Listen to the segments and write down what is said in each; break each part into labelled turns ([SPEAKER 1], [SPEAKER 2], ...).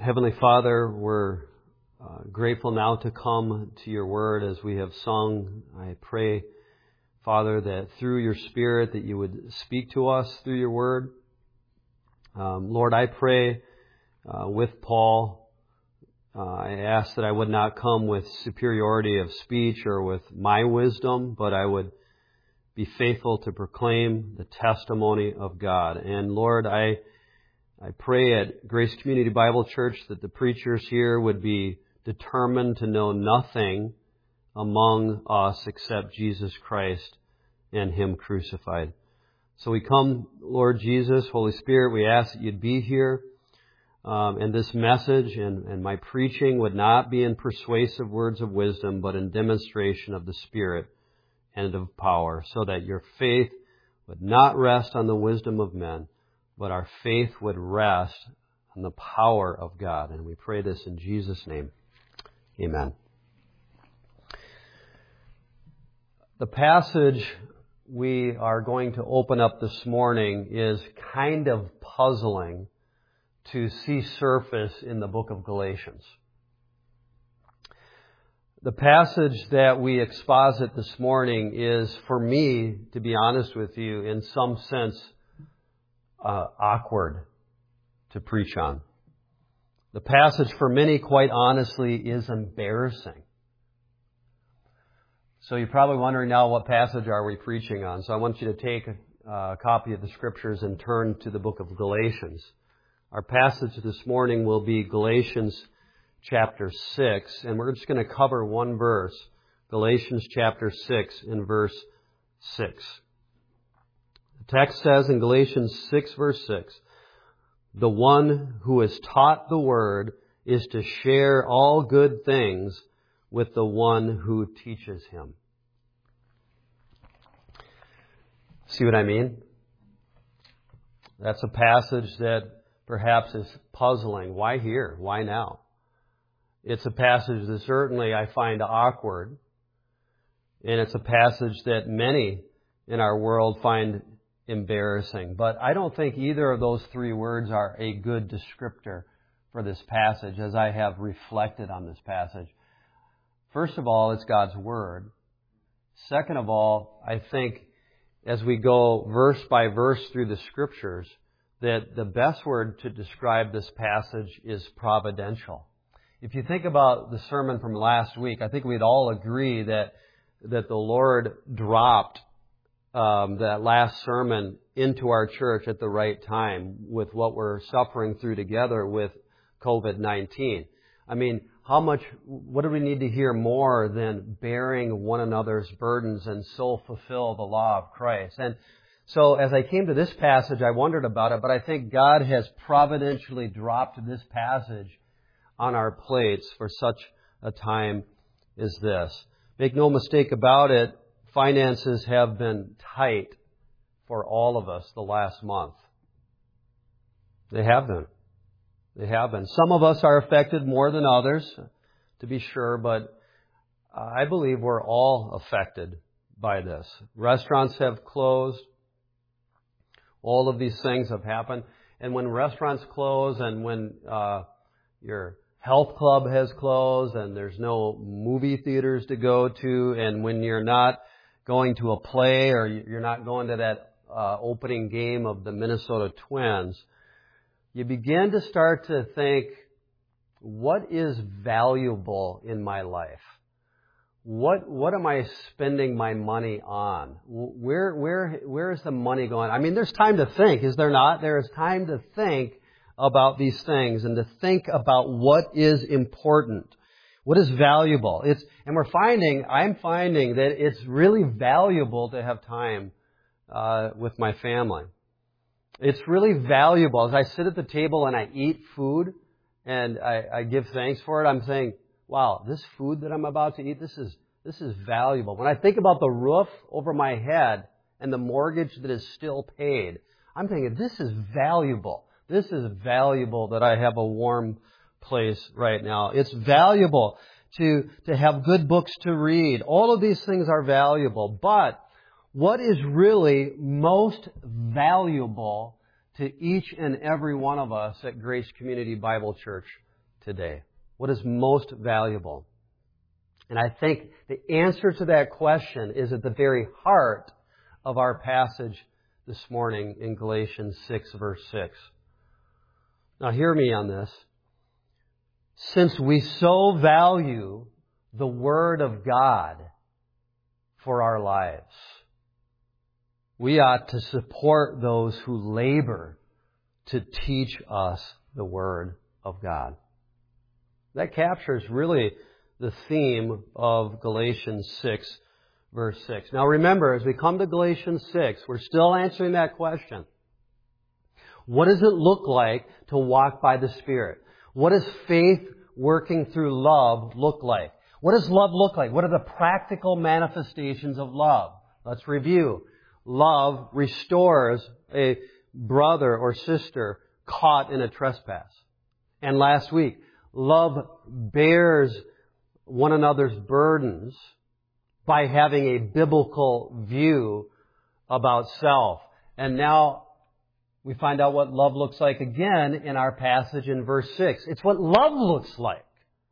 [SPEAKER 1] Heavenly Father, we're grateful now to come to your word as we have sung. I pray, Father, that through your Spirit that you would speak to us through your word. Lord, I pray with Paul, I ask that I would not come with superiority of speech or with my wisdom, but I would be faithful to proclaim the testimony of God. And Lord, I pray at Grace Community Bible Church that the preachers here would be determined to know nothing among us except Jesus Christ and Him crucified. So we come, Lord Jesus, Holy Spirit, we ask that you'd be here. And this message and my preaching would not be in persuasive words of wisdom, but in demonstration of the Spirit and of power, so that your faith would not rest on the wisdom of men, but our faith would rest on the power of God. And we pray this in Jesus' name. Amen. The passage we are going to open up this morning is kind of puzzling to see surface in the book of Galatians. The passage that we exposit this morning is, for me, to be honest with you, in some sense, awkward to preach on. The passage, for many, quite honestly, is embarrassing. So you're probably wondering now, what passage are we preaching on? So I want you to take a copy of the Scriptures and turn to the book of Galatians. Our passage this morning will be Galatians chapter 6, and we're just going to cover one verse, Galatians chapter 6 and verse 6. The text says in Galatians 6 verse 6, "The one who is taught the word is to share all good things with the one who teaches him." See what I mean? That's a passage that perhaps is puzzling. Why here? Why now? It's a passage that certainly I find awkward, and it's a passage that many in our world find embarrassing. But I don't think either of those three words are a good descriptor for this passage as I have reflected on this passage. First of all, it's God's Word. Second of all, I think as we go verse by verse through the Scriptures, that the best word to describe this passage is providential. If you think about the sermon from last week, I think we'd all agree that the Lord dropped that last sermon into our church at the right time with what we're suffering through together with COVID-19. I mean, what do we need to hear more than bearing one another's burdens and so fulfill the law of Christ? And so as I came to this passage, I wondered about it, but I think God has providentially dropped this passage on our plates for such a time as this. Make no mistake about it, finances have been tight for all of us the last month. They have been. They have been. Some of us are affected more than others, to be sure, but I believe we're all affected by this. Restaurants have closed. All of these things have happened. And when restaurants close and when your health club has closed and there's no movie theaters to go to, and when you're not going to a play or you're not going to that opening game of the Minnesota Twins, you begin to start to think, what is valuable in my life? What am I spending my money on? Where is the money going? I mean, there's time to think, is there not? There is time to think about these things and to think about what is important, what is valuable. I'm finding that it's really valuable to have time with my family. It's really valuable. As I sit at the table and I eat food and I give thanks for it, I'm saying, wow, this food that I'm about to eat, this is valuable. When I think about the roof over my head and the mortgage that is still paid, I'm thinking, this is valuable. This is valuable that I have a warm place right now. It's valuable to have good books to read. All of these things are valuable. But what is really most valuable to each and every one of us at Grace Community Bible Church today? What is most valuable? And I think the answer to that question is at the very heart of our passage this morning in Galatians 6, verse 6. Now hear me on this. Since we so value the Word of God for our lives, we ought to support those who labor to teach us the Word of God. That captures really the theme of Galatians 6, verse 6. Now remember, as we come to Galatians 6, we're still answering that question. What does it look like to walk by the Spirit? What does faith working through love look like? What does love look like? What are the practical manifestations of love? Let's review. Love restores a brother or sister caught in a trespass. And last week, love bears one another's burdens by having a biblical view about self. And now we find out what love looks like again in our passage in verse 6. It's what love looks like.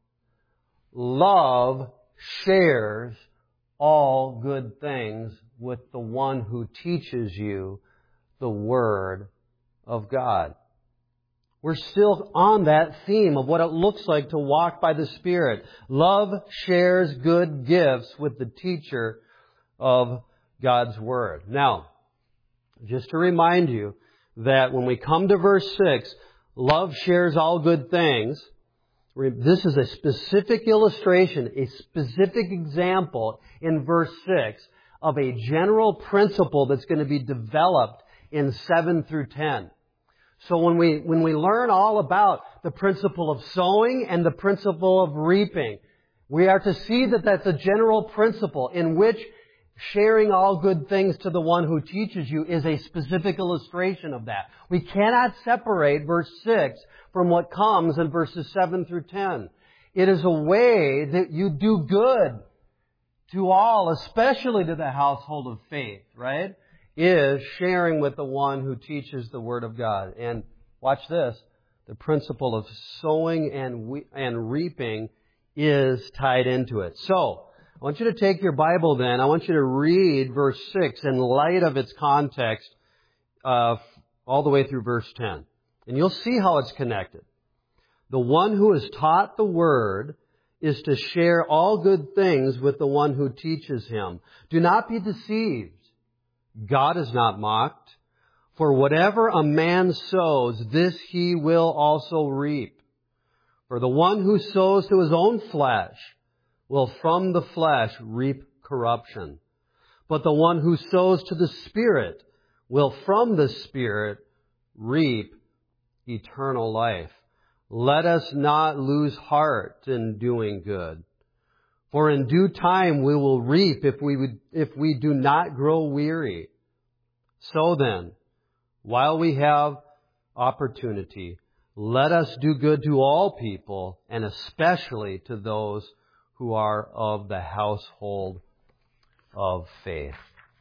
[SPEAKER 1] Love shares all good things with the one who teaches you the Word of God. We're still on that theme of what it looks like to walk by the Spirit. Love shares good gifts with the teacher of God's Word. Now, just to remind you that when we come to verse 6, love shares all good things. This is a specific illustration, a specific example in verse 6 of a general principle that's going to be developed in 7 through 10. So when we learn all about the principle of sowing and the principle of reaping, we are to see that that's a general principle in which sharing all good things to the one who teaches you is a specific illustration of that. We cannot separate verse 6 from what comes in verses 7 through 10. It is a way that you do good to all, especially to the household of faith, right? Is sharing with the one who teaches the Word of God. And watch this, the principle of sowing and reaping is tied into it. So, I want you to take your Bible then. I want you to read verse 6 in light of its context all the way through verse 10. And you'll see how it's connected. The one who is taught the Word is to share all good things with the one who teaches him. Do not be deceived. God is not mocked. For whatever a man sows, this he will also reap. For the one who sows to his own flesh will from the flesh reap corruption. But the one who sows to the Spirit will from the Spirit reap eternal life. Let us not lose heart in doing good. For in due time we will reap if we do not grow weary. So then, while we have opportunity, let us do good to all people, and especially to those who are of the household of faith.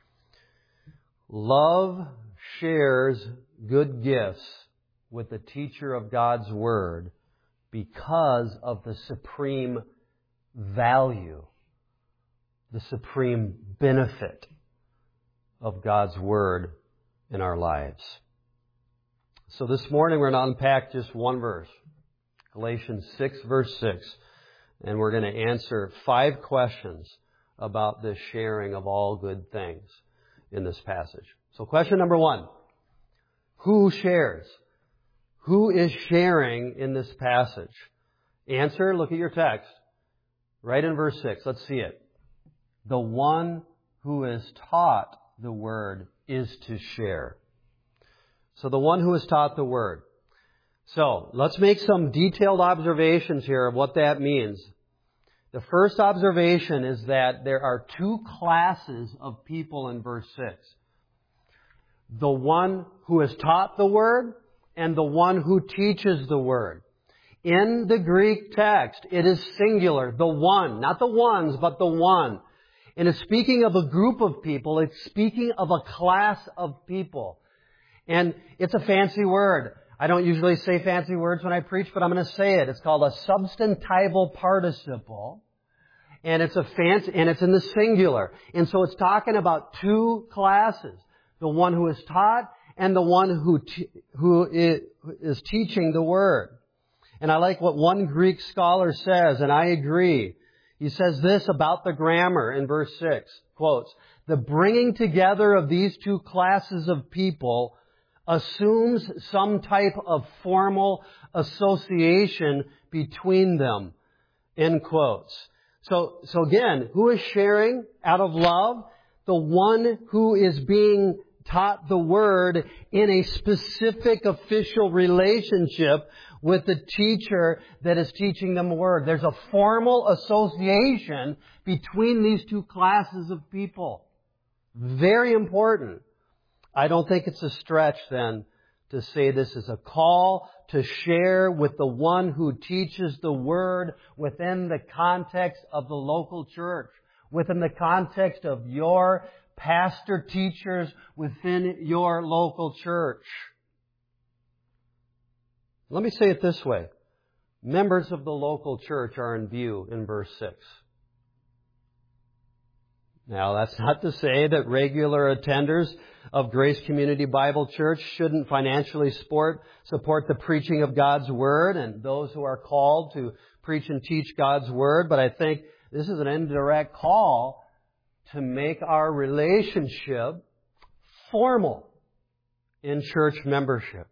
[SPEAKER 1] Love shares good gifts with the teacher of God's Word because of the supreme value, the supreme benefit of God's Word in our lives. So this morning we're going to unpack just one verse, Galatians 6, verse 6, and we're going to answer 5 questions about the sharing of all good things in this passage. So question number 1, who shares? Who is sharing in this passage? Answer, look at your text. Right in verse 6, let's see it. The one who is taught the Word is to share. So the one who is taught the Word. So let's make some detailed observations here of what that means. The first observation is that there are 2 classes of people in verse 6. The one who is taught the Word and the one who teaches the Word. In the Greek text, it is singular, the one, not the ones, but the one. And it's speaking of a group of people. It's speaking of a class of people. And it's a fancy word. I don't usually say fancy words when I preach, but I'm going to say it. It's called a substantival participle. And it's it's in the singular. And so it's talking about two classes. The one who is taught and the one who is teaching the Word. And I like what one Greek scholar says, and I agree. He says this about the grammar in verse 6, quotes, "The bringing together of these two classes of people assumes some type of formal association between them," end quotes. So again, who is sharing out of love? The one who is being taught the Word in a specific official relationship with the teacher that is teaching them the Word. There's a formal association between these two classes of people. Very important. I don't think it's a stretch then to say this is a call to share with the one who teaches the Word within the context of the local church, within the context of your pastor teachers within your local church. Let me say it this way. Members of the local church are in view in verse 6. Now, that's not to say that regular attenders of Grace Community Bible Church shouldn't financially support the preaching of God's Word and those who are called to preach and teach God's Word. But I think this is an indirect call to make our relationship formal in church membership.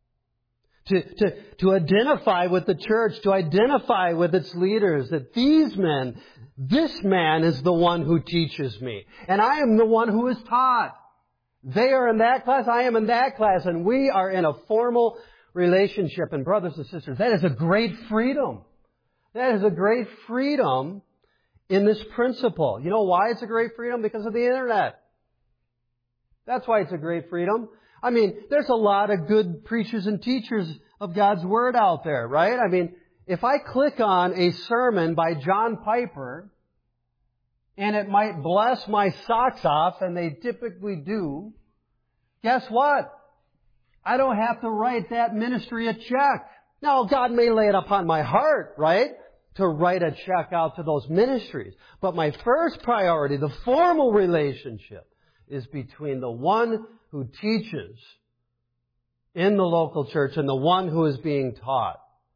[SPEAKER 1] To identify with the church, to identify with its leaders, that this man is the one who teaches me. And I am the one who is taught. They are in that class, I am in that class, and we are in a formal relationship. And brothers and sisters, that is a great freedom. That is a great freedom in this principle. You know why it's a great freedom? Because of the Internet. That's why it's a great freedom. I mean, there's a lot of good preachers and teachers of God's Word out there, right? I mean, if I click on a sermon by John Piper, and it might bless my socks off, and they typically do, guess what? I don't have to write that ministry a check. Now, God may lay it upon my heart, right, to write a check out to those ministries. But my first priority, the formal relationship, is between the one who teaches in the local church and the one who is being taught.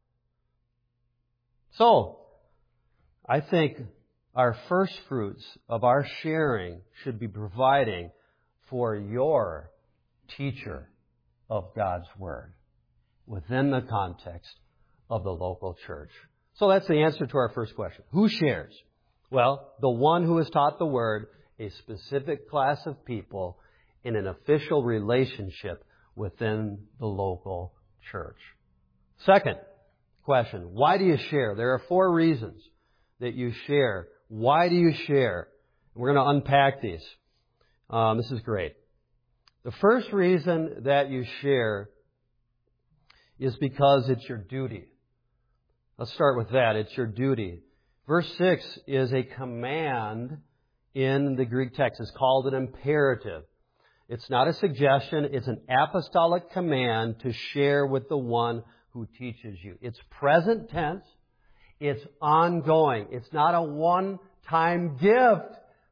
[SPEAKER 1] So, I think our first fruits of our sharing should be providing for your teacher of God's Word within the context of the local church. So that's the answer to our first question. Who shares? Well, the one who has taught the Word, a specific class of people in an official relationship within the local church. Second question, why do you share? There are 4 reasons that you share. Why do you share? We're going to unpack these. This is great. The first reason that you share is because it's your duty. Let's start with that. It's your duty. Verse 6 is a command in the Greek text. It's called an imperative. It's not a suggestion. It's an apostolic command to share with the one who teaches you. It's present tense. It's ongoing. It's not a one-time gift.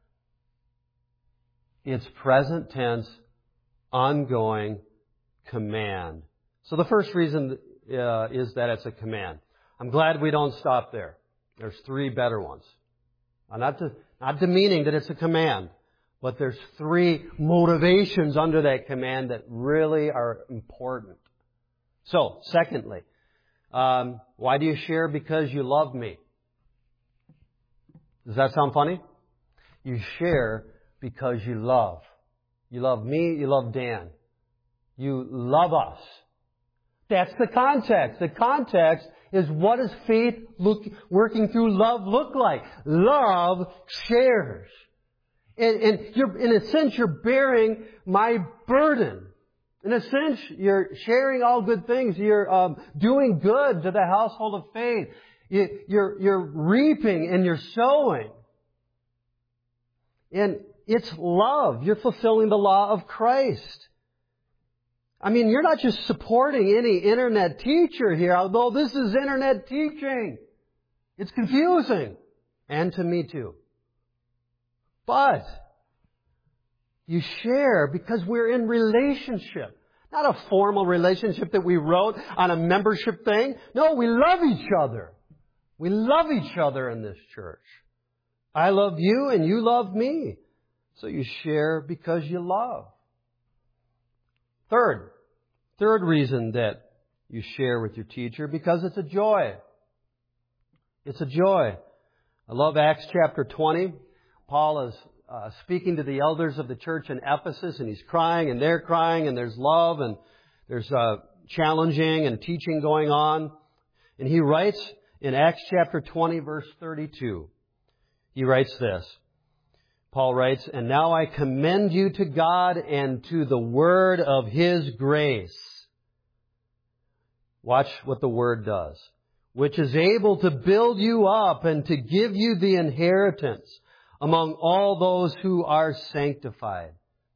[SPEAKER 1] It's present tense, ongoing command. So the first reason is that it's a command. I'm glad we don't stop there. There's 3 better ones. Not demeaning that it's a command, but there's 3 motivations under that command that really are important. So, secondly, why do you share? Because you love me. Does that sound funny? You share because you love. You love me, you love Dan. You love us. That's the context. The context is, what does faith working through love look like? Love shares. And in a sense, you're bearing my burden. In a sense, you're sharing all good things. You're doing good to the household of faith. You're reaping and you're sowing. And it's love. You're fulfilling the law of Christ. I mean, you're not just supporting any internet teacher here, although this is internet teaching. It's confusing. And to me too. But you share because we're in relationship. Not a formal relationship that we wrote on a membership thing. No, we love each other. We love each other in this church. I love you and you love me. So you share because you love. Third reason that you share with your teacher, because it's a joy. It's a joy. I love Acts chapter 20. Paul is speaking to the elders of the church in Ephesus, and he's crying, and they're crying, and there's love, and there's challenging and teaching going on. And he writes in Acts chapter 20, verse 32, he writes this. Paul writes, "And now I commend you to God and to the word of His grace." Watch what the word does. "Which is able to build you up and to give you the inheritance among all those who are sanctified."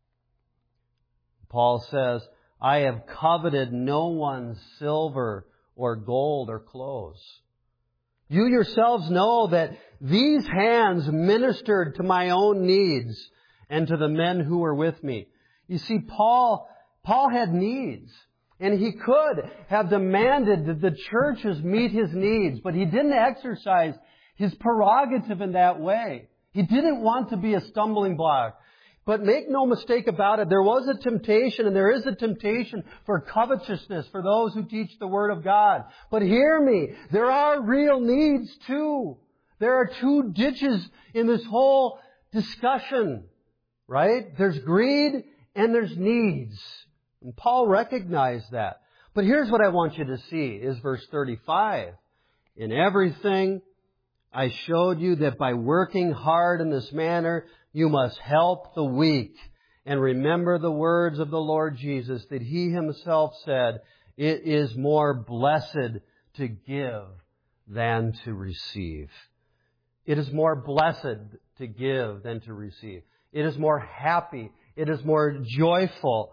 [SPEAKER 1] Paul says, "I have coveted no one's silver or gold or clothes. You yourselves know that these hands ministered to my own needs and to the men who were with me." You see, Paul had needs. And he could have demanded that the churches meet his needs, but he didn't exercise his prerogative in that way. He didn't want to be a stumbling block. But make no mistake about it, there was a temptation, and there is a temptation for covetousness for those who teach the Word of God. But hear me, there are real needs too. There are two ditches in this whole discussion, right? There's greed and there's needs. And Paul recognized that. But here's what I want you to see, is verse 35. "In everything I showed you that by working hard in this manner, you must help the weak. And remember the words of the Lord Jesus, that He Himself said, 'It is more blessed to give than to receive.'" It is more blessed to give than to receive. It is more happy. It is more joyful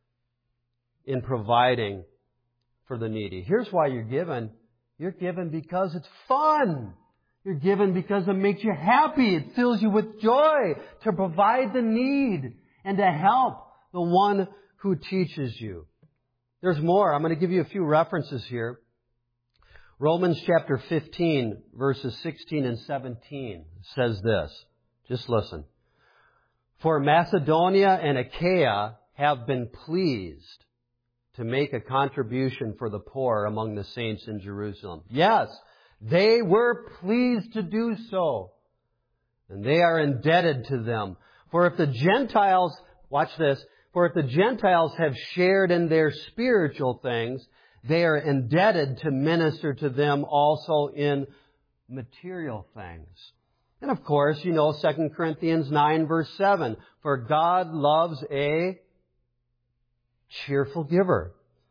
[SPEAKER 1] in providing for the needy. Here's why you're given. You're given because it's fun. You're given because it makes you happy. It fills you with joy to provide the need and to help the one who teaches you. There's more. I'm going to give you a few references here. Romans chapter 15, verses 16 and 17 says this. Just listen. "For Macedonia and Achaia have been pleased to make a contribution for the poor among the saints in Jerusalem." Yes, they were pleased to do so. And they are indebted to them. For if the Gentiles, watch this, for if the Gentiles have shared in their spiritual things, they are indebted to minister to them also in material things. And of course, you know 2 Corinthians 9 verse 7, "For God loves a cheerful giver."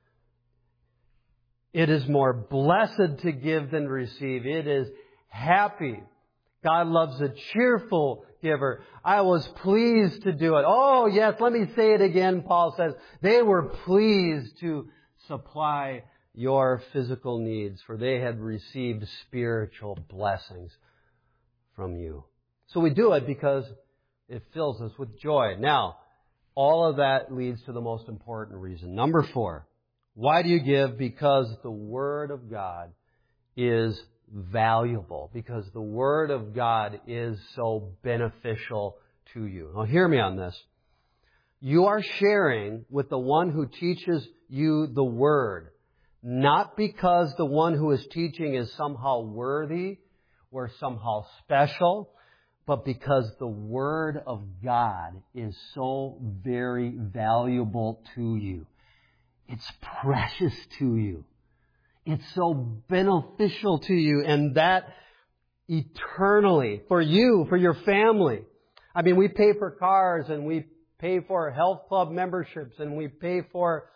[SPEAKER 1] It is more blessed to give than receive. It is happy. God loves a cheerful giver. I was pleased to do it. Oh, yes, let me say it again, Paul says. They were pleased to supply your physical needs, for they had received spiritual blessings from you. So we do it because it fills us with joy. Now, all of that leads to the most important reason. Number 4. Why do you give? Because the Word of God is valuable. Because the Word of God is so beneficial to you. Now hear me on this. You are sharing with the one who teaches you the Word, not because the one who is teaching is somehow worthy or somehow special, but because the Word of God is so very valuable to you. It's precious to you. It's so beneficial to you, and that eternally, for you, for your family. I mean, we pay for cars, and we pay for health club memberships, and we pay for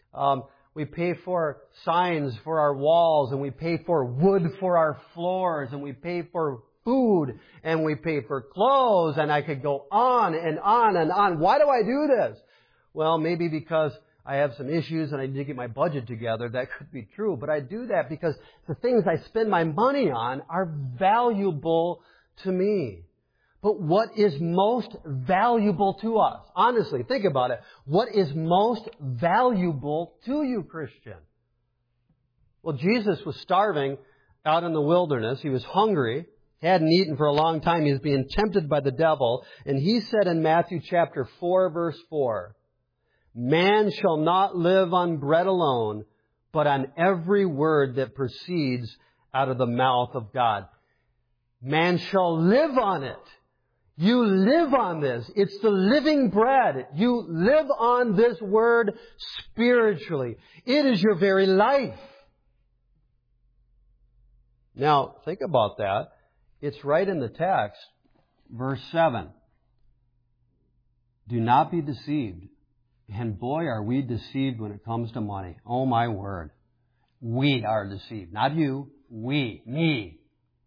[SPEAKER 1] signs for our walls, and we pay for wood for our floors, and we pay for food, and we pay for clothes, and I could go on and on and on. Why do I do this? Well, maybe because I have some issues and I need to get my budget together. That could be true. But I do that because the things I spend my money on are valuable to me. But what is most valuable to us? Honestly, think about it. What is most valuable to you, Christian? Well, Jesus was starving out in the wilderness. He was hungry. He hadn't eaten for a long time. He was being tempted by the devil. And He said in Matthew chapter 4, verse 4, "Man shall not live on bread alone, but on every word that proceeds out of the mouth of God." Man shall live on it. You live on this. It's the living bread. You live on this word spiritually. It is your very life. Now, think about that. It's right in the text. Verse 7. Do not be deceived. And boy, are we deceived when it comes to money. Oh, my word. We are deceived. Not you. We. Me.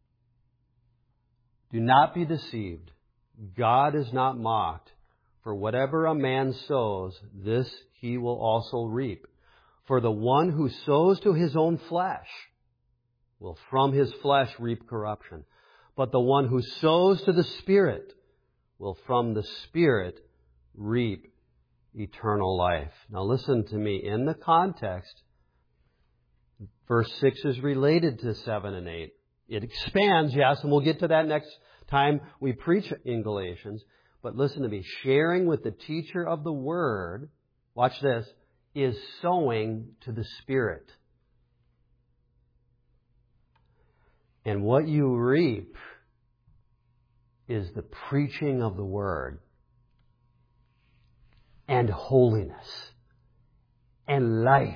[SPEAKER 1] Do not be deceived. God is not mocked. For whatever a man sows, this he will also reap. For the one who sows to his own flesh will from his flesh reap corruption. But the one who sows to the Spirit will from the Spirit reap eternal life. Now listen to me. In the context, verse 6 is related to 7 and 8. It expands, yes, and we'll get to that next time we preach in Galatians. But listen to me. Sharing with the teacher of the Word, watch this, is sowing to the Spirit. And what you reap is the preaching of the Word and holiness and life,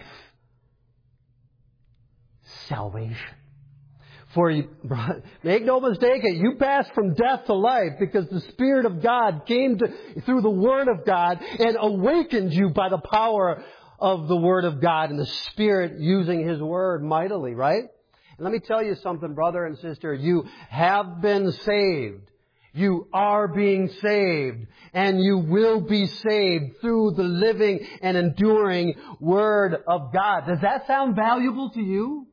[SPEAKER 1] salvation. For you, make no mistake, you passed from death to life because the Spirit of God came through the Word of God and awakened you by the power of the Word of God and the Spirit using His Word mightily, right? And let me tell you something, brother and sister. You have been saved. You are being saved. And you will be saved through the living and enduring Word of God. Does that sound valuable to you?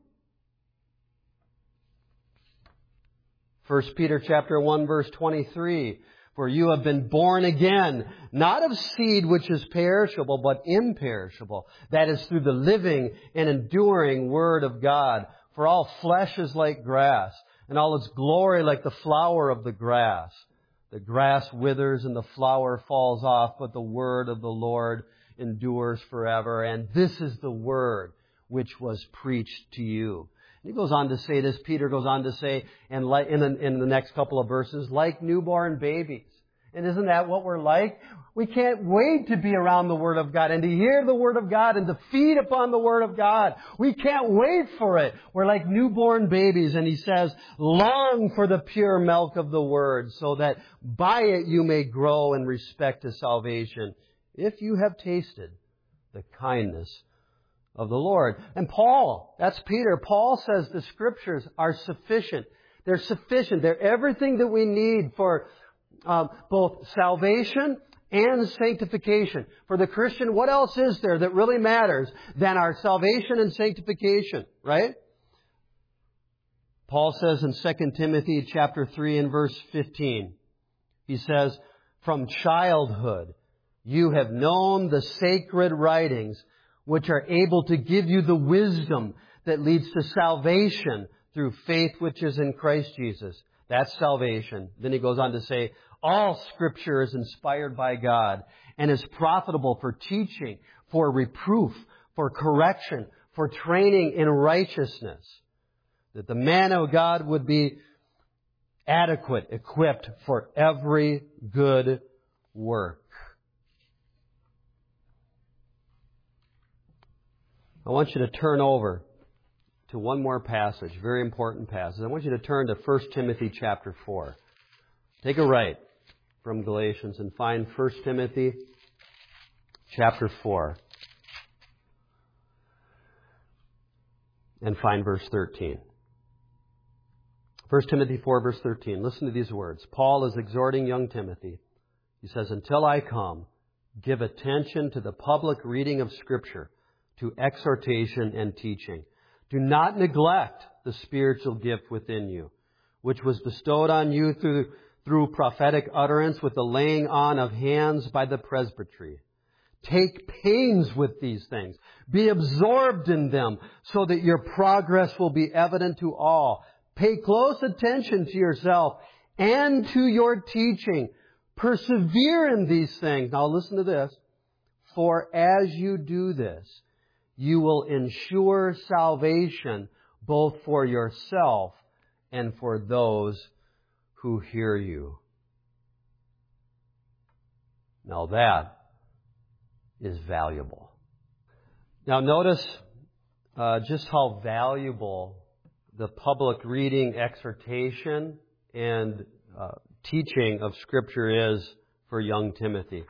[SPEAKER 1] 1 Peter chapter 1 verse 23. For you have been born again, not of seed which is perishable, but imperishable. That is through the living and enduring Word of God. For all flesh is like grass, and all its glory like the flower of the grass. The grass withers and the flower falls off, but the word of the Lord endures forever. And this is the word which was preached to you. And he goes on to say this, Peter goes on to say, and like in the next couple of verses, like newborn babies. And isn't that what we're like? We can't wait to be around the Word of God and to hear the Word of God and to feed upon the Word of God. We can't wait for it. We're like newborn babies. And he says, long for the pure milk of the Word so that by it you may grow in respect to salvation, if you have tasted the kindness of the Lord. And Paul, that's Peter, Paul says the Scriptures are sufficient. They're sufficient. They're everything that we need for both salvation and sanctification. For the Christian, what else is there that really matters than our salvation and sanctification, right? Paul says in 2 Timothy chapter 3 and verse 15, he says, from childhood you have known the sacred writings which are able to give you the wisdom that leads to salvation through faith which is in Christ Jesus. That's salvation. Then he goes on to say, all Scripture is inspired by God and is profitable for teaching, for reproof, for correction, for training in righteousness, that the man of God would be adequate, equipped for every good work. I want you to turn over to one more passage, very important passage. I want you to turn to 1 Timothy chapter 4. Take a right from Galatians and find 1 Timothy chapter 4. And find verse 13. 1 Timothy 4 verse 13. Listen to these words. Paul is exhorting young Timothy. He says, until I come, Give attention to the public reading of Scripture, to exhortation and teaching. Do not neglect the spiritual gift within you, which was bestowed on you through prophetic utterance with the laying on of hands by the presbytery. Take pains with these things. Be absorbed in them so that your progress will be evident to all. Pay close attention to yourself and to your teaching. Persevere in these things. Now listen to this. For as you do this, you will ensure salvation both for yourself and for those who hear you. Now that is valuable. Now notice just how valuable the public reading, exhortation, and teaching of Scripture is for young Timothy.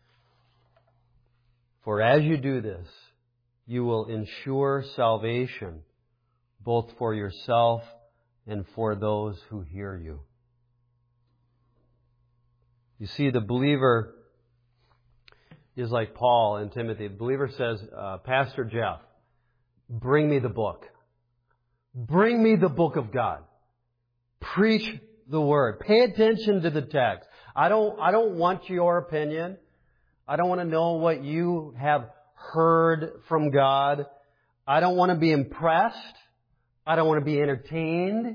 [SPEAKER 1] For as you do this, you will ensure salvation both for yourself and for those who hear you. You see, the believer is like Paul and Timothy. The believer says, Pastor Jeff, bring me the book. Bring me the book of God. Preach the Word. Pay attention to the text. I don't want your opinion. I don't want to know what you have heard from God. I don't want to be impressed. I don't want to be entertained.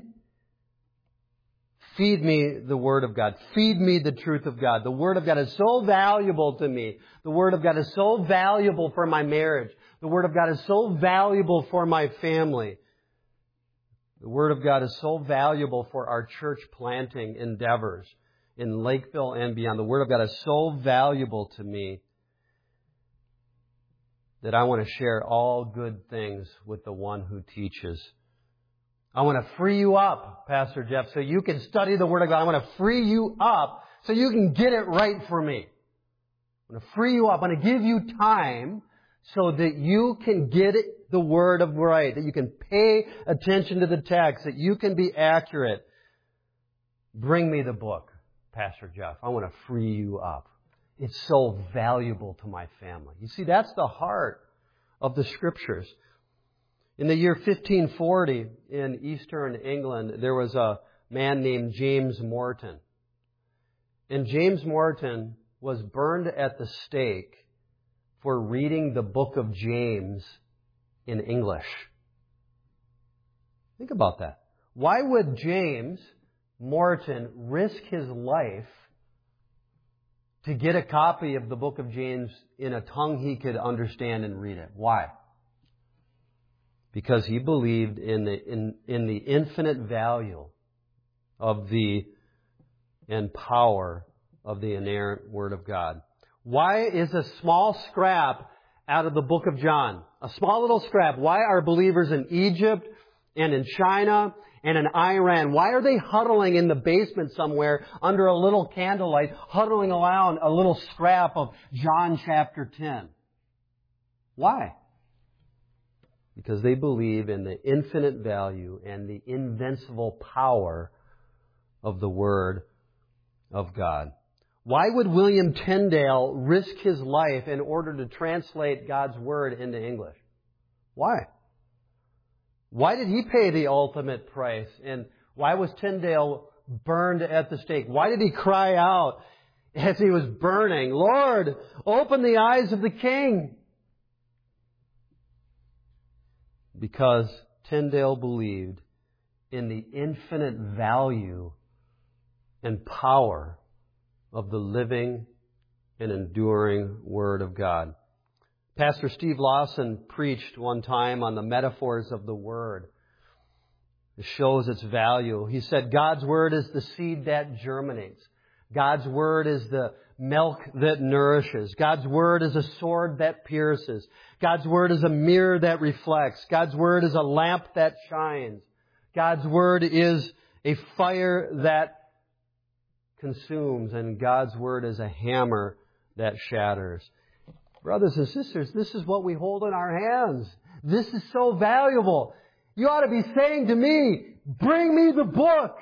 [SPEAKER 1] Feed me the Word of God. Feed me the truth of God. The Word of God is so valuable to me. The Word of God is so valuable for my marriage. The Word of God is so valuable for my family. The Word of God is so valuable for our church planting endeavors in Lakeville and beyond. The Word of God is so valuable to me that I want to share all good things with the one who teaches. I want to free you up, Pastor Jeff, so you can study the Word of God. I want to free you up so you can get it right for me. I want to free you up. I want to give you time so that you can get the Word of right, that you can pay attention to the text, that you can be accurate. Bring me the book, Pastor Jeff. I want to free you up. It's so valuable to my family. You see, that's the heart of the Scriptures. In the year 1540 in eastern England, there was a man named James Morton. And James Morton was burned at the stake for reading the book of James in English. Think about that. Why would James Morton risk his life to get a copy of the book of James in a tongue he could understand and read it? Why? Because he believed in the infinite value of and power of the inerrant Word of God. Why is a small scrap out of the book of John, a small little scrap, why are believers in Egypt and in China and in Iran, why are they huddling in the basement somewhere under a little candlelight, huddling around a little scrap of John chapter 10? Why? Because they believe in the infinite value and the invincible power of the Word of God. Why would William Tyndale risk his life in order to translate God's Word into English? Why? Why did he pay the ultimate price? And why was Tyndale burned at the stake? Why did he cry out as he was burning, "Lord, open the eyes of the King"? Because Tyndale believed in the infinite value and power of the living and enduring Word of God. Pastor Steve Lawson preached one time on the metaphors of the Word. It shows its value. He said, God's Word is the seed that germinates. God's Word is the milk that nourishes. God's Word is a sword that pierces. God's Word is a mirror that reflects. God's Word is a lamp that shines. God's Word is a fire that consumes. And God's Word is a hammer that shatters. Brothers and sisters, this is what we hold in our hands. This is so valuable. You ought to be saying to me, bring me the book.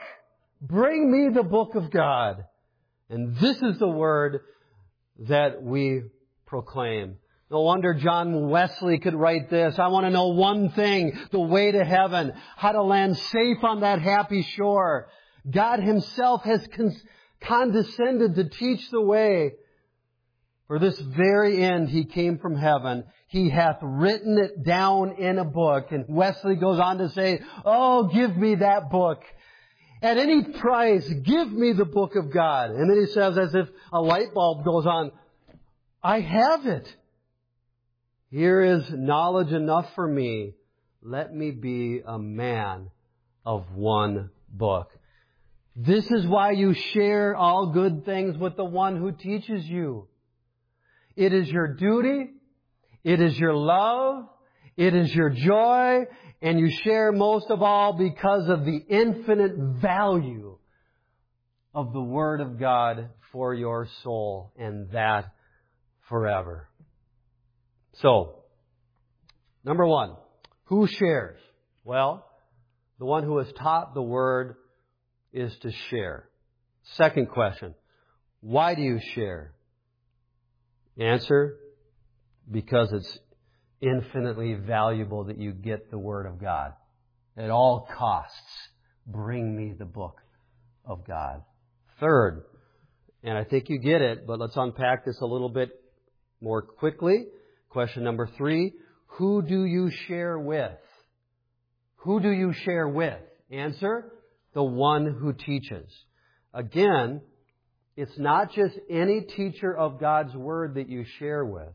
[SPEAKER 1] Bring me the book of God. And this is the Word that we proclaim. No wonder John Wesley could write this. I want to know one thing, the way to heaven, how to land safe on that happy shore. God Himself has condescended to teach the way. For this very end He came from heaven. He hath written it down in a book. And Wesley goes on to say, oh, give me that book. At any price, give me the book of God. And then he says, as if a light bulb goes on, I have it. Here is knowledge enough for me. Let me be a man of one book. This is why you share all good things with the one who teaches you. It is your duty. It is your love. It is your joy. And you share most of all because of the infinite value of the Word of God for your soul, and that forever. So, number one, who shares? Well, the one who has taught the Word is to share. Second question, why do you share? Answer, because it's infinitely valuable that you get the Word of God. At all costs, bring me the book of God. Third, and I think you get it, but let's unpack this a little bit more quickly. Question number 3, who do you share with? Who do you share with? Answer, the one who teaches. Again, it's not just any teacher of God's Word that you share with.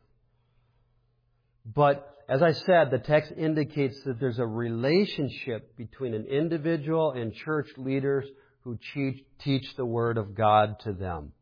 [SPEAKER 1] But, as I said, the text indicates that there's a relationship between an individual and church leaders who teach the Word of God to them.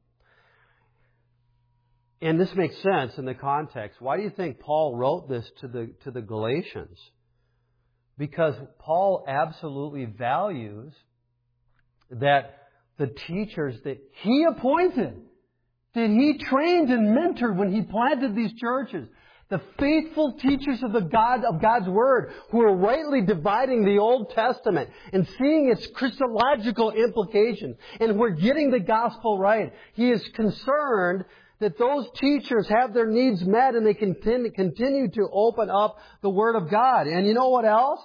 [SPEAKER 1] And this makes sense in the context. Why do you think Paul wrote this to the Galatians? Because Paul absolutely values that the teachers that he appointed, that he trained and mentored when he planted these churches, the faithful teachers of God's Word, who are rightly dividing the Old Testament and seeing its Christological implications, and who are getting the gospel right. He is concerned that those teachers have their needs met and they continue to open up the Word of God. And you know what else?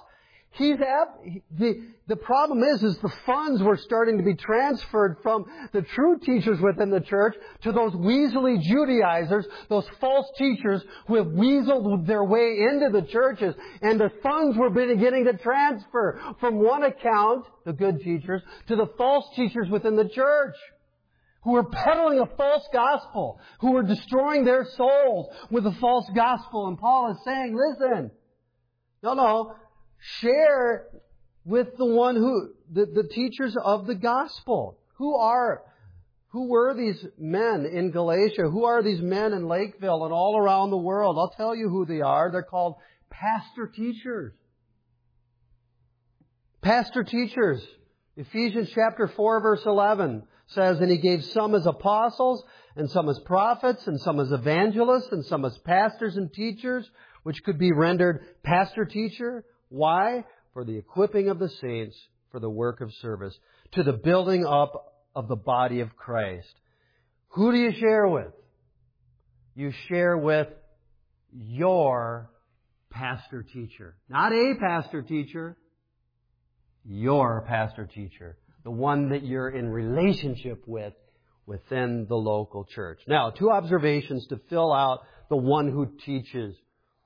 [SPEAKER 1] The problem is the funds were starting to be transferred from the true teachers within the church to those weaselly Judaizers, those false teachers who have weaseled their way into the churches. And the funds were beginning to transfer from one account, the good teachers, to the false teachers within the church, who were peddling a false gospel, who were destroying their souls with a false gospel. And Paul is saying, listen, no, share with the one the teachers of the gospel. Who were these men in Galatia? Who are these men in Lakeville and all around the world? I'll tell you who they are. They're called pastor teachers. Pastor teachers. Ephesians chapter 4 verse 11 says, and He gave some as apostles, and some as prophets, and some as evangelists, and some as pastors and teachers, which could be rendered pastor-teacher. Why? For the equipping of the saints, for the work of service, to the building up of the body of Christ. Who do you share with? You share with your pastor-teacher. Not a pastor-teacher, your pastor-teacher. The one that you're in relationship with within the local church. Now, 2 observations to fill out the one who teaches.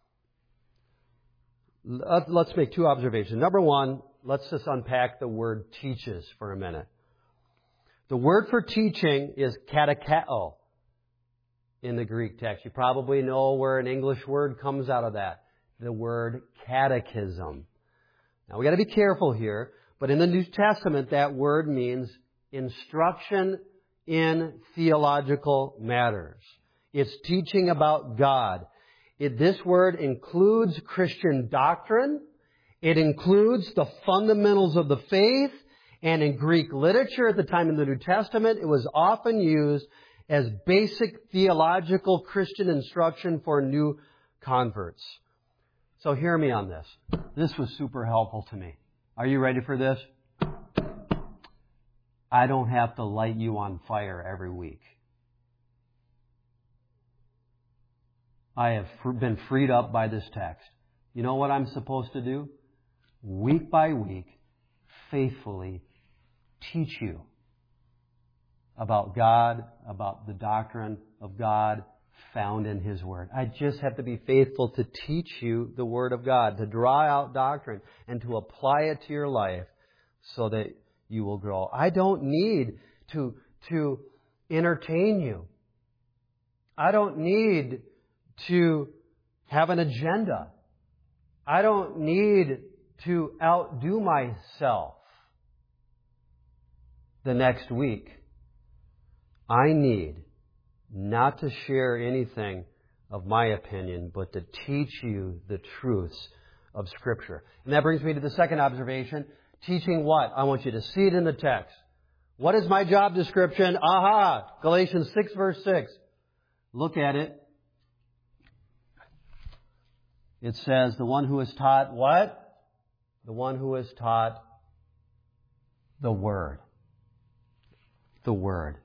[SPEAKER 1] Let's make 2 observations. Number 1, let's just unpack the word teaches for a minute. The word for teaching is katakeo in the Greek text. You probably know where an English word comes out of that. The word catechism. Now, we got to be careful here, but in the New Testament, that word means instruction in theological matters. It's teaching about God. This word includes Christian doctrine. It includes the fundamentals of the faith. And in Greek literature at the time of the New Testament, it was often used as basic theological Christian instruction for new converts. So hear me on this. This was super helpful to me. Are you ready for this? I don't have to light you on fire every week. I have been freed up by this text. You know what I'm supposed to do? Week by week, faithfully teach you about God, about the doctrine of God found in His Word. I just have to be faithful to teach you the Word of God, to draw out doctrine and to apply it to your life so that you will grow. I don't need to entertain you. I don't need to have an agenda. I don't need to outdo myself the next week. I need not to share anything of my opinion, but to teach you the truths of Scripture. And that brings me to the second observation. Teaching what? I want you to see it in the text. What is my job description? Aha! Galatians 6 verse 6. Look at it. It says, the one who is taught what? The one who is taught the Word. The Word.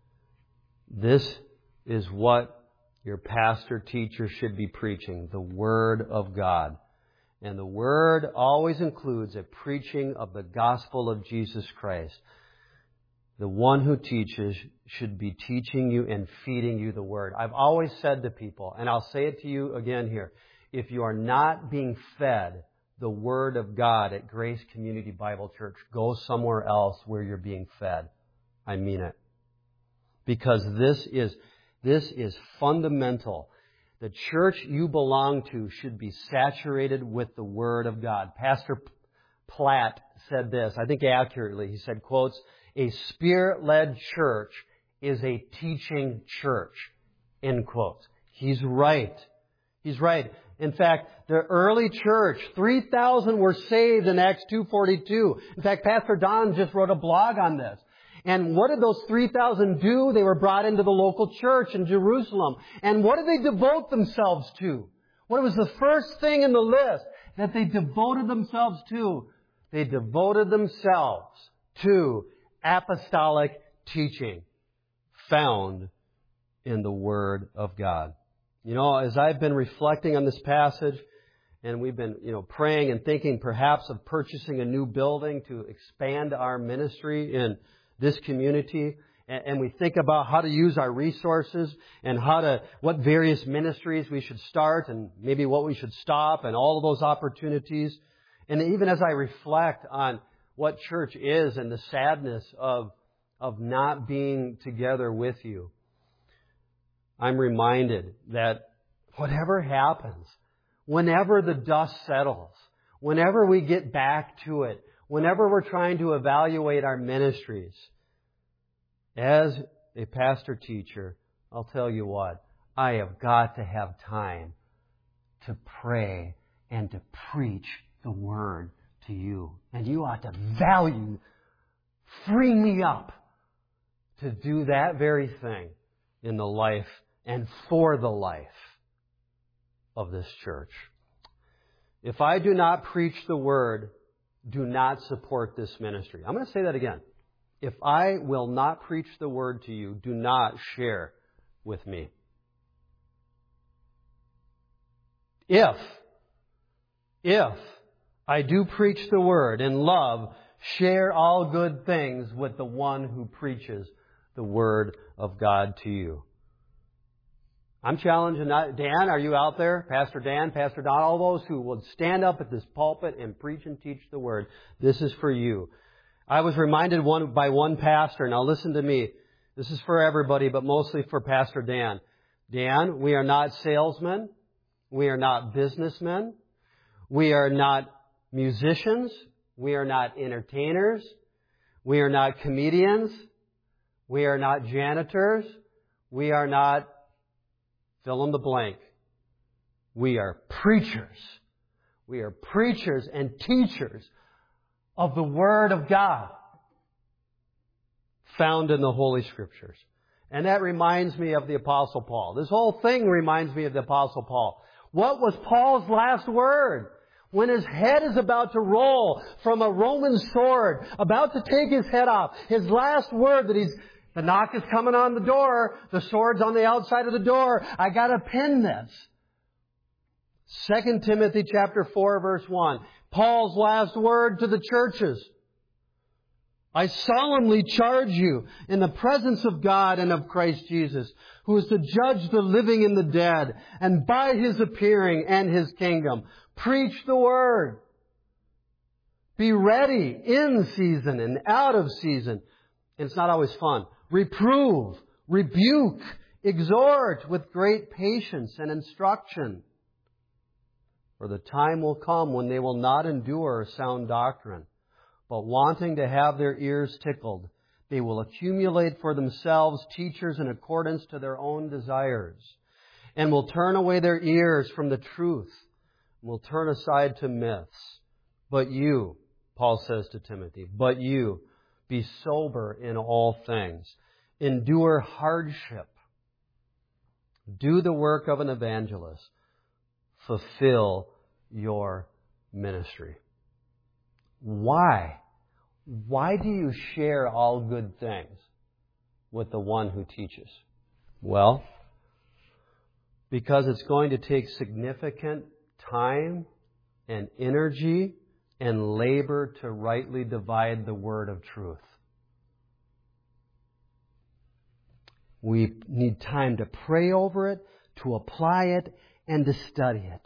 [SPEAKER 1] This is what your pastor, teacher should be preaching. The Word of God. And the Word always includes a preaching of the gospel of Jesus Christ. The one who teaches should be teaching you and feeding you the Word. I've always said to people, and I'll say it to you again here, if you are not being fed the Word of God at Grace Community Bible Church, go somewhere else where you're being fed. I mean it. Because this is fundamental. The church you belong to should be saturated with the Word of God. Pastor Platt said this, I think accurately. He said, quotes, a Spirit-led church is a teaching church, end quotes. He's right. He's right. In fact, the early church, 3,000 were saved in Acts 2:42. In fact, Pastor Don just wrote a blog on this. And what did those 3,000 do? They were brought into the local church in Jerusalem. And what did they devote themselves to? What was the first thing in the list that they devoted themselves to? They devoted themselves to apostolic teaching found in the Word of God. You know, as I've been reflecting on this passage, and we've been, praying and thinking perhaps of purchasing a new building to expand our ministry in this community, and we think about how to use our resources and what various ministries we should start and maybe what we should stop and all of those opportunities. And even as I reflect on what church is and the sadness of not being together with you, I'm reminded that whatever happens, whenever the dust settles, whenever we get back to it, whenever we're trying to evaluate our ministries, as a pastor-teacher, I'll tell you what, I have got to have time to pray and to preach the Word to you. And you ought to value freeing me up to do that very thing in the life and for the life of this church. If I do not preach the Word, do not support this ministry. I'm going to say that again. If I will not preach the Word to you, do not share with me. If I do preach the Word in love, share all good things with the one who preaches the Word of God to you. I'm challenging, Dan, are you out there? Pastor Dan, Pastor Don, all those who would stand up at this pulpit and preach and teach the Word. This is for you. I was reminded by one pastor, now listen to me. This is for everybody, but mostly for Pastor Dan. Dan, we are not salesmen. We are not businessmen. We are not musicians. We are not entertainers. We are not comedians. We are not janitors. We are not fill in the blank. We are preachers. We are preachers and teachers of the Word of God found in the Holy Scriptures. And that reminds me of the Apostle Paul. This whole thing reminds me of the Apostle Paul. What was Paul's last word? When his head is about to roll from a Roman sword, about to take his head off, his last word the knock is coming on the door, the sword's on the outside of the door, I gotta pin this. 2 Timothy chapter 4, verse 1. Paul's last word to the churches. I solemnly charge you in the presence of God and of Christ Jesus, who is to judge the living and the dead, and by His appearing and His kingdom, preach the word. Be ready in season and out of season. It's not always fun. Reprove, rebuke, exhort with great patience and instruction. For the time will come when they will not endure sound doctrine, but wanting to have their ears tickled, they will accumulate for themselves teachers in accordance to their own desires, and will turn away their ears from the truth, and will turn aside to myths. But you, Paul says to Timothy, but you, be sober in all things. Endure hardship. Do the work of an evangelist. Fulfill your ministry. Why? Why do you share all good things with the one who teaches? Well, because it's going to take significant time and energy and labor to rightly divide the word of truth. We need time to pray over it, to apply it, and to study it.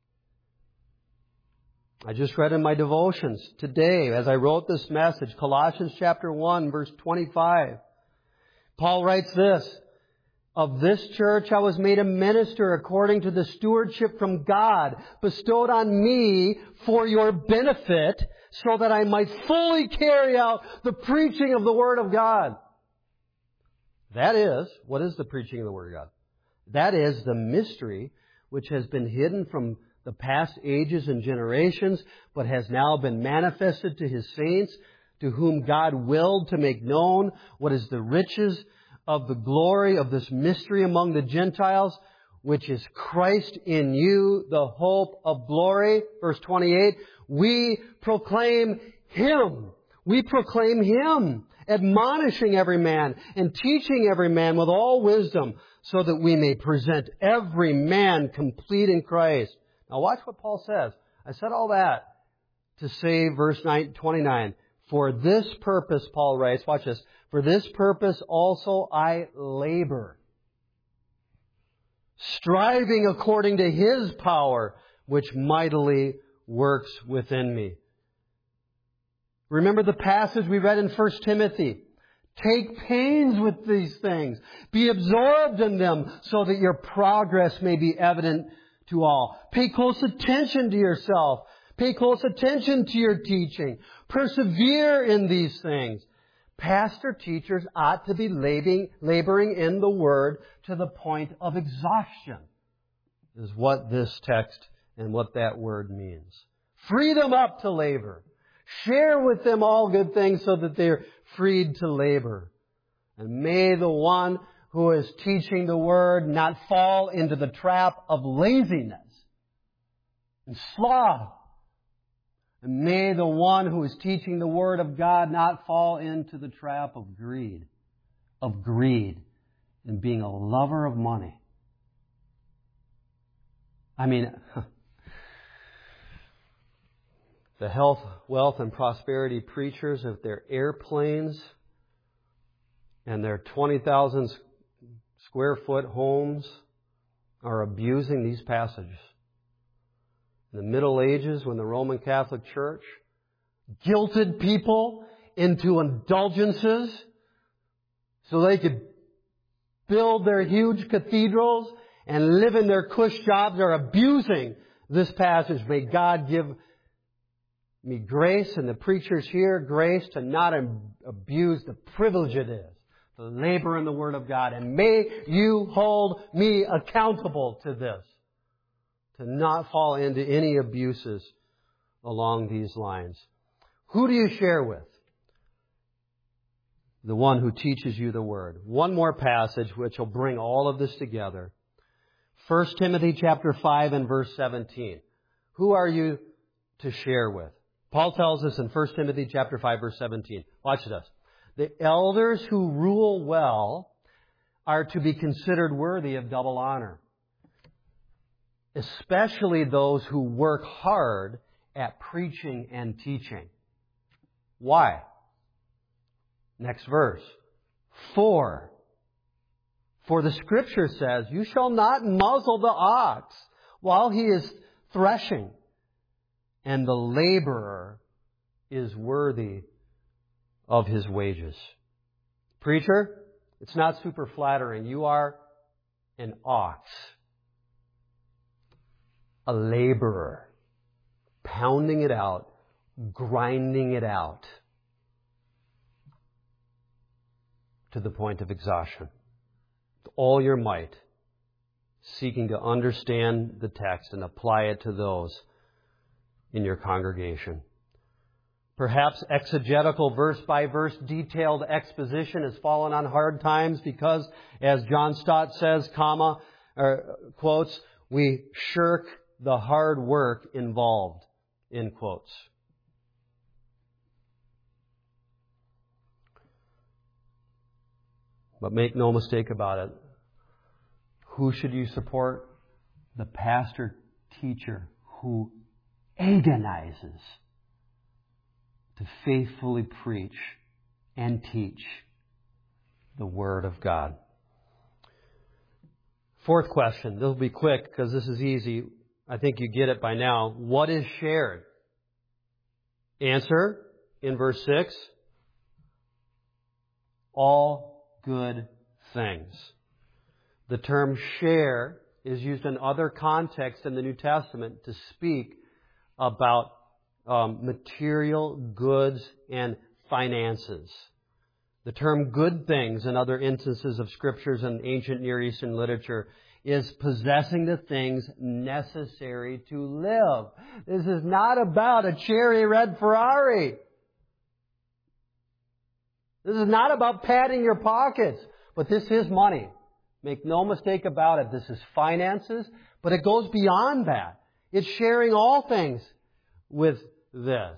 [SPEAKER 1] I just read in my devotions today, as I wrote this message, Colossians chapter 1, verse 25. Paul writes this, of this church I was made a minister according to the stewardship from God bestowed on me for your benefit, so that I might fully carry out the preaching of the Word of God. That is, what is the preaching of the Word of God? That is the mystery which has been hidden from the past ages and generations, but has now been manifested to His saints, to whom God willed to make known what is the riches of the glory of this mystery among the Gentiles, which is Christ in you, the hope of glory. Verse 28, we proclaim Him. We proclaim Him, admonishing every man and teaching every man with all wisdom, so that we may present every man complete in Christ. Now watch what Paul says. I said all that to say verse 29. For this purpose, Paul writes, watch this, for this purpose also I labor, striving according to His power, which mightily works within me. Remember the passage we read in 1 Timothy. Take pains with these things. Be absorbed in them so that your progress may be evident to all. Pay close attention to yourself. Pay close attention to your teaching. Persevere in these things. Pastor teachers ought to be laboring in the Word to the point of exhaustion, is what this text and what that word means. Free them up to labor. Share with them all good things so that they're freed to labor. And may the one who is teaching the Word not fall into the trap of laziness and sloth. And may the one who is teaching the Word of God not fall into the trap of greed and being a lover of money. I mean, the health, wealth, and prosperity preachers of their airplanes and their 20,000 square foot homes are abusing these passages. In the Middle Ages, when the Roman Catholic Church guilted people into indulgences so they could build their huge cathedrals and live in their cush jobs, they're abusing this passage. May God give me grace and the preachers here grace to not abuse the privilege it is to labor in the Word of God. And may you hold me accountable to this, to not fall into any abuses along these lines. Who do you share with? The one who teaches you the Word. One more passage which will bring all of this together. 1 Timothy chapter 5 and verse 17. Who are you to share with? Paul tells us in 1 Timothy chapter 5 verse 17. Watch this. The elders who rule well are to be considered worthy of double honor, especially those who work hard at preaching and teaching. Why? Next verse. For the Scripture says, you shall not muzzle the ox while he is threshing, and the laborer is worthy of his wages. Preacher, it's not super flattering. You are an ox, a laborer, pounding it out, grinding it out to the point of exhaustion. With all your might, seeking to understand the text and apply it to those in your congregation. Perhaps exegetical verse-by-verse detailed exposition has fallen on hard times because, as John Stott says, quotes, we shirk the hard work involved, in quotes. But make no mistake about it. Who should you support? The pastor teacher who agonizes to faithfully preach and teach the Word of God. Fourth question. This will be quick because this is easy. I think you get it by now. What is shared? Answer in verse 6. All good things. The term share is used in other contexts in the New Testament to speak about material goods and finances. The term good things in other instances of scriptures and ancient Near Eastern literature is possessing the things necessary to live. This is not about a cherry red Ferrari. This is not about padding your pockets, but this is money. Make no mistake about it. This is finances, but it goes beyond that. It's sharing all things with this.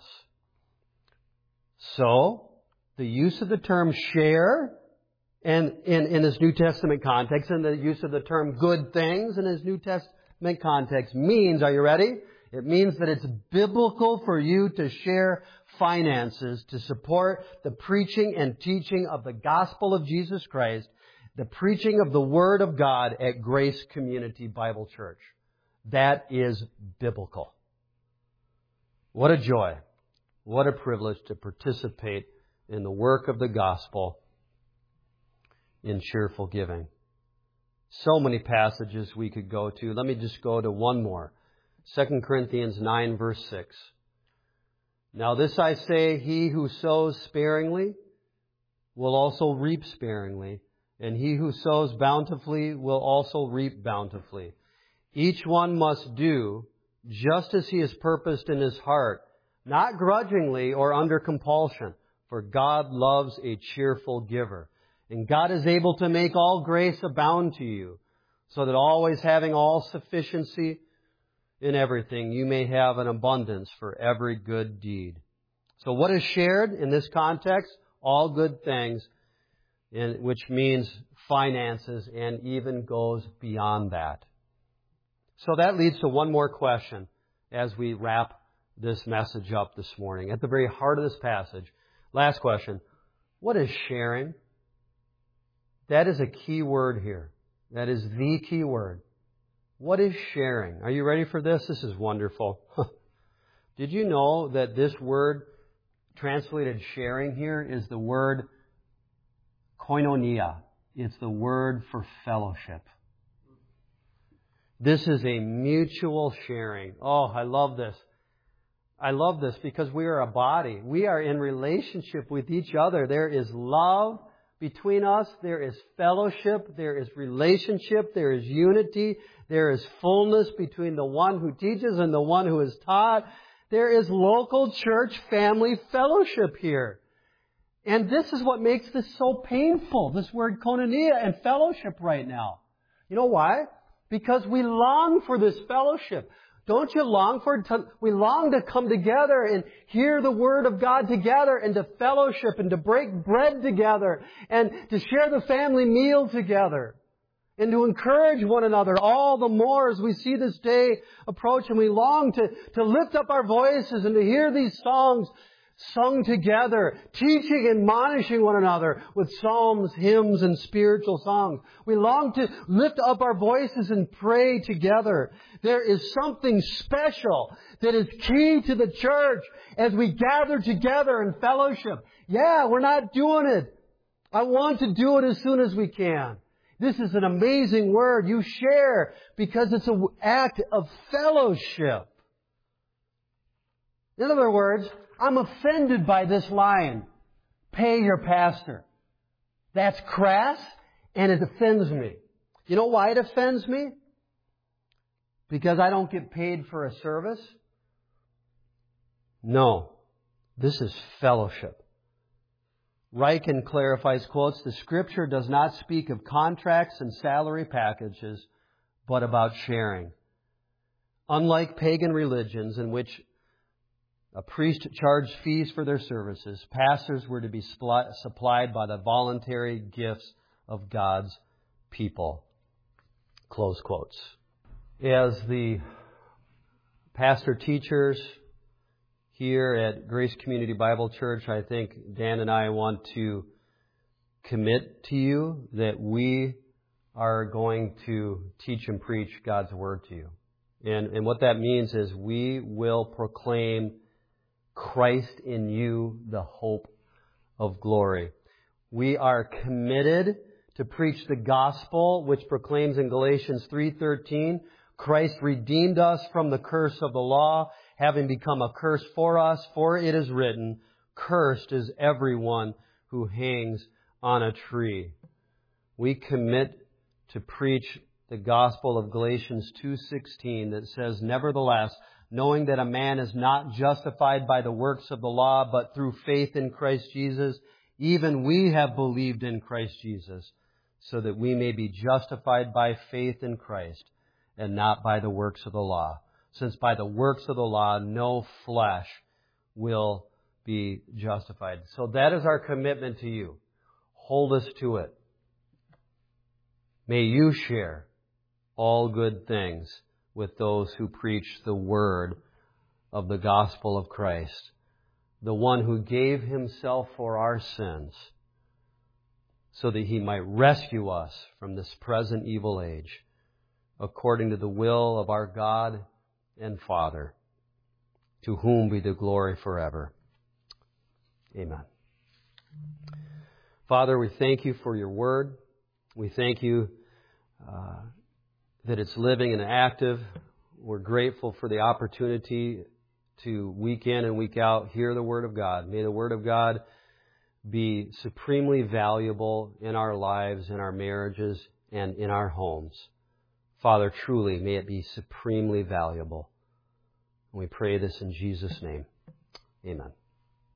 [SPEAKER 1] So, the use of the term share and in his New Testament context, and the use of the term good things in his New Testament context means, are you ready? It means that it's biblical for you to share finances to support the preaching and teaching of the gospel of Jesus Christ, the preaching of the Word of God at Grace Community Bible Church. That is biblical. What a joy. What a privilege to participate in the work of the gospel in cheerful giving. So many passages we could go to. Let me just go to one more. 2 Corinthians 9, verse 6. Now this I say, he who sows sparingly will also reap sparingly, and he who sows bountifully will also reap bountifully. Each one must do just as he has purposed in his heart, not grudgingly or under compulsion, for God loves a cheerful giver. And God is able to make all grace abound to you, so that always having all sufficiency in everything, you may have an abundance for every good deed. So what is shared in this context? All good things, which means finances and even goes beyond that. So that leads to one more question as we wrap this message up this morning. At the very heart of this passage, last question, what is sharing? That is a key word here. That is the key word. What is sharing? Are you ready for this? This is wonderful. Did you know that this word translated sharing here is the word koinonia? It's the word for fellowship. This is a mutual sharing. Oh, I love this. I love this because we are a body. We are in relationship with each other. There is love between us. There is fellowship. There is relationship. There is unity. There is fullness between the one who teaches and the one who is taught. There is local church family fellowship here. And this is what makes this so painful, this word koinonia and fellowship right now. You know why? Because we long for this fellowship. Don't you long for it? We long to come together and hear the Word of God together and to fellowship and to break bread together and to share the family meal together. and to encourage one another all the more as we see this day approach, and we long to lift up our voices and to hear these songs sung together, teaching and admonishing one another with psalms, hymns, and spiritual songs. We long to lift up our voices and pray together. There is something special that is key to the church as we gather together in fellowship. Yeah, we're not doing it. I want to do it as soon as we can. This is an amazing word. You share because it's an act of fellowship. In other words, I'm offended by this line, pay your pastor. That's crass, and it offends me. You know why it offends me? Because I don't get paid for a service? No. This is fellowship. Ryken clarifies, quotes, the Scripture does not speak of contracts and salary packages, but about sharing. Unlike pagan religions in which a priest charged fees for their services, pastors were to be supplied by the voluntary gifts of God's people. Close quotes. As the pastor teachers here at Grace Community Bible Church, I think Dan and I want to commit to you that we are going to teach and preach God's Word to you. And what that means is we will proclaim Christ in you, the hope of glory. We are committed to preach the gospel, which proclaims in Galatians 3:13, Christ redeemed us from the curse of the law, having become a curse for us, for it is written, cursed is everyone who hangs on a tree. We commit to preach the gospel of Galatians 2:16 that says, nevertheless, knowing that a man is not justified by the works of the law, but through faith in Christ Jesus, even we have believed in Christ Jesus, so that we may be justified by faith in Christ, and not by the works of the law. Since by the works of the law, no flesh will be justified. So that is our commitment to you. Hold us to it. May you share all good things with those who preach the word of the gospel of Christ, the one who gave himself for our sins so that he might rescue us from this present evil age, according to the will of our God and Father, to whom be the glory forever. Amen. Father, we thank you for your word. We thank you that it's living and active. We're grateful for the opportunity to week in and week out hear the Word of God. May the Word of God be supremely valuable in our lives, in our marriages, and in our homes. Father, truly, may it be supremely valuable. And we pray this in Jesus' name. Amen.